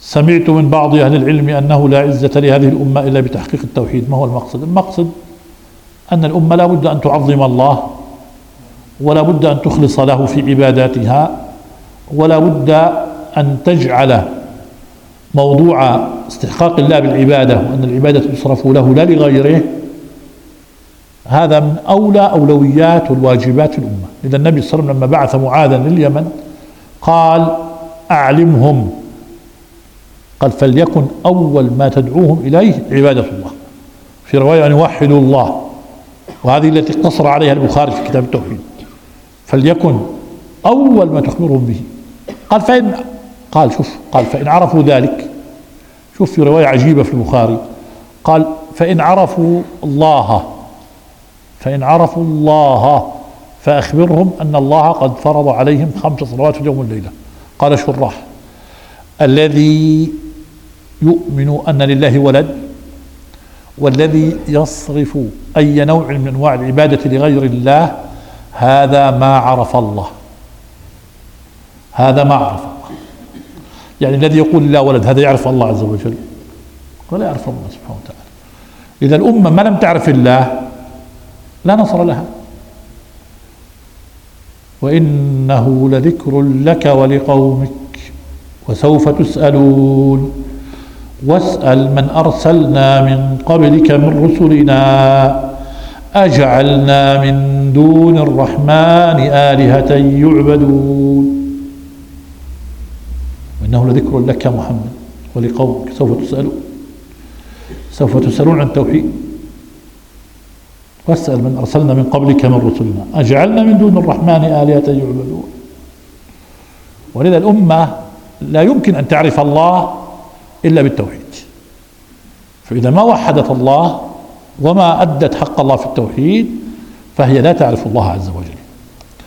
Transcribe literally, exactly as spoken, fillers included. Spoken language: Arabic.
سمعت من بعض أهل العلم أنه لا عزة لهذه الأمة إلا بتحقيق التوحيد. ما هو المقصد؟ المقصد أن الأمة لا بد أن تعظم الله، ولا بد أن تخلص له في عباداتها، ولا بد أن تجعل موضوع استحقاق الله بالعبادة وأن العبادة تصرف له لا لغيره هذا من أولى أولويات والواجبات الأمة. إذا النبي صلى الله عليه وسلم لما بعث معاذا لليمن قال أعلمهم، قال فليكن أول ما تدعوهم إليه عبادة الله، في رواية أن يوحدوا الله، وهذه التي اقتصر عليها البخاري في كتاب التوحيد. فليكن أول ما تخبرهم به. قال فإن قال شوف قال فإن عرفوا ذلك، شوف في رواية عجيبة في البخاري قال فإن عرفوا الله فإن عرفوا الله فأخبرهم أن الله قد فرض عليهم خمس صلوات في اليوم والليلة. قال شراح الذي يؤمن أن لله ولد والذي يصرف أي نوع من أنواع العبادة لغير الله هذا ما عرف الله، هذا ما عرف الله. يعني الذي يقول لا ولد هذا يعرف الله عز وجل ولا يعرف الله سبحانه وتعالى. إذا الأمة ما لم تعرف الله لا نصر لها. وإنه لذكر لك ولقومك وسوف تسألون واسأل من أرسلنا من قبلك من رسلنا أجعلنا من دون الرحمن آلهة يعبدون. وإنه لذكر لك محمد ولقومك سوف تسألون، سوف تسألون عن التوحيد. واسأل من أرسلنا من قبلك من رسلنا أجعلنا من دون الرحمن آلهة يعبدون. ولذا الأمة لا يمكن أن تعرف الله إلا بالتوحيد. فإذا ما وحدت الله وما أدت حق الله في التوحيد فهي لا تعرف الله عز وجل.